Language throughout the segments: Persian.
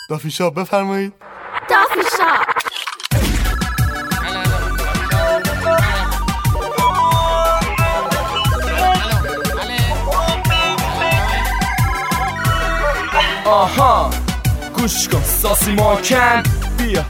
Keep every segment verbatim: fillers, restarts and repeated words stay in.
دافی شاپ بفرمایید. دافی شاپ. آها گوش کن ساسی ماکن بیا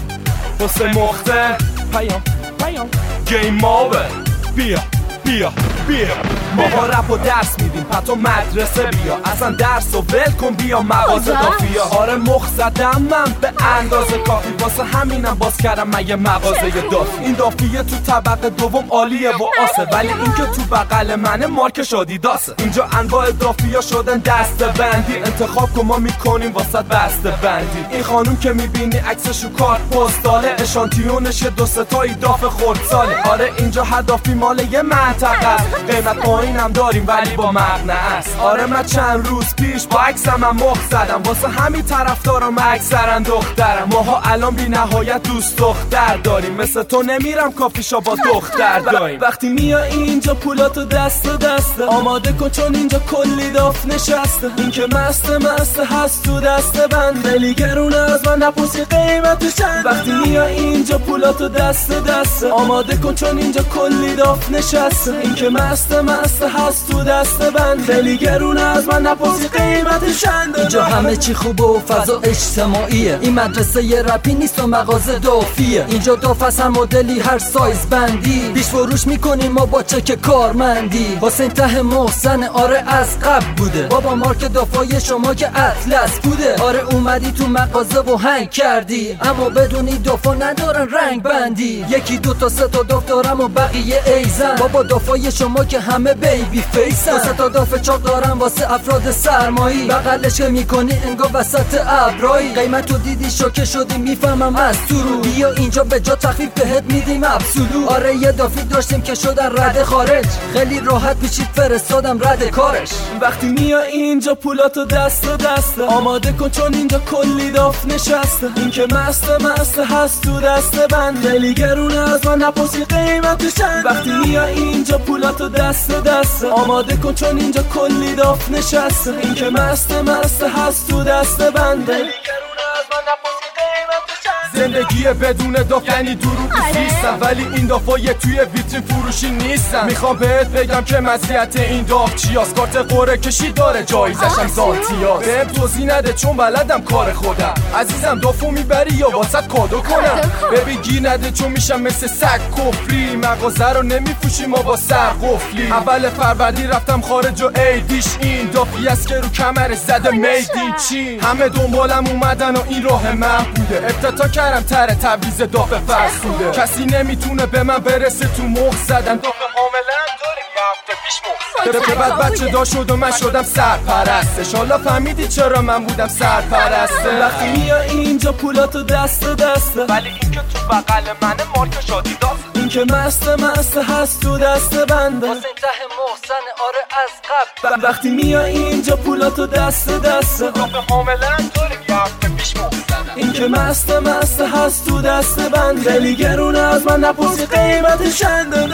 حسین مخته پیام پیام گیم ماوه بیا بیا بیا ماها رپ و درس میدیم پتو مدرسه بیا اصلا درس و ول کن بیا مغازه دافیا. آره مخ زدم من به اندازه کافی واسه همینم باز کردم من یه مغازه دافی. این دافیه تو طبقه دوم عالیه و آسه ولی این که تو بغل منه مارک آدیداسه. اینجا انواع دافیا شدن دسته بندی انتخاب کن ما میکنیم واسه بسته بندی. این خانوم که میبینی عکسشو کارت پستاله اشانتیونش دو ستایی داف خردساله. آره اینجا هر دافی مال یه منطقه است قیمت پایینم داریم ولی با مغنه است. آره من چند روز پیش با عکسم هم مخ زدم واسه همین طرفدارم اکثرا دخترم. ماها الان بی نهایت دوست دختر داریم مثل تو نمیرم کافیشا با دختر داریم. وقتی میای اینجا پولاتو دست دسته آماده کن چون اینجا کلی داف نشسته. این که مست مست هست تو دست بند خیلی گرونه از من نپرسی قیمتش چند. وقتی میای اینجا پولاتو دست دسته آماده کن چون اینجا کلی داف نشسته. این که مست مست هست تو دست بند خیلی گرونه از من نپرسی قیمتش چند. اینجا همه چی خوبه و فضا اجتماعیه. این مدرسه یه رپی نیست و مغازه دافیه. اینجا داف از هر مدلی هر سایز بندی پیش فروش میکنیم ما با چک کارمندی. حسین ته محسن آره از قبل بوده بابا مارک دافای شما که اطلس بوده. آره اومدی تو مغازه و هنگ کردی اما بدونی دافا ندارن رنگ بندی. یکی دو تا سه تا داف دارم و بقیه ایزن بابا دافای شما که همه بیبی فیسن. دو سه تا داف چاق دارم واسه افراد سرمایی بغلش که میکنی انگار وسط ابرایی. قیمتو دیدی شوکه شدی میفهمم از تو رو بیا اینجا به جا تخفیف بهت میدیم ابسولو. آره یه دافی داشتیم که شدن رد خارج خیلی راحت پیچید فرستادم رد کارش. وقتی میای اینجا پولاتو دست دسته آماده کن چون اینجا کلی داف نشسته. این که مست مست هست تو دست بند خیلی گرونه از من نپرسی قیمتش چند. وقتی میای اینجا پولاتو دست دسته آماده کن چون اینجا کلی داف نشسته. این که مست مست هست تو دست بند خیلی گرونه از من نپرسی قیمتش چند. زندگی بدون داف یعنی دروغی زیستم ولی این دافای توی ویترین فروشی نیستم. میخوام بهت بگم که مزیت این داف چیاست. کارت قرعه کشی داره جایزشم سانتیاست. بهم توضیح نده چون بلدم کار خودم عزیزم دافو میبری یا واسط کادو کنم. ببین گیر نده چون میشم مثل سگ کفری مغازه رو نمیفروشی ما با سر قفلی. اول فروردین رفتم خارج و ایدیش این دافی است که رو کمرش زده میدین چین. همه دنبالم اومدن و این راه من بوده افتتاح کردم تره تبریز داف فرسوده. کسی نمیتونه به من برسه تو مخ زدن داف حاملن داره یه هفته پیش مخ زدن. بعد بچه دا شد و من شدم سرپرست انشالله فهمیدی چرا من بودم سرپرسته. وقتی میای اینجا پولاتو دست دسته ولی این که تو بغل منه مارک آدیداس. این که مست مست هست تو دست بنده حسین ته محسن آره از قبل. وقتی میای اینجا پولاتو دست دسته داف حاملن داره یه هفته پیش مخ زدن. این که مست مست هست تو دست بند خیلی گرونه از من نپرسی قیمتش چنده.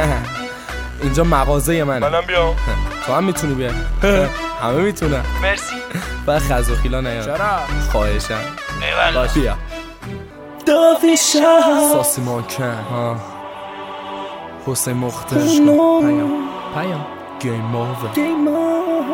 اینجا مغازه منه منم بیام. تو هم میتونی بیا همه میتونن. مرسی. بعد خز و خیلا نیاد چرا؟ خواهشم ایوالله بیا دافی شاپ. ساسی ماکن ها حسین مخته پیام پیام گیم ماوه.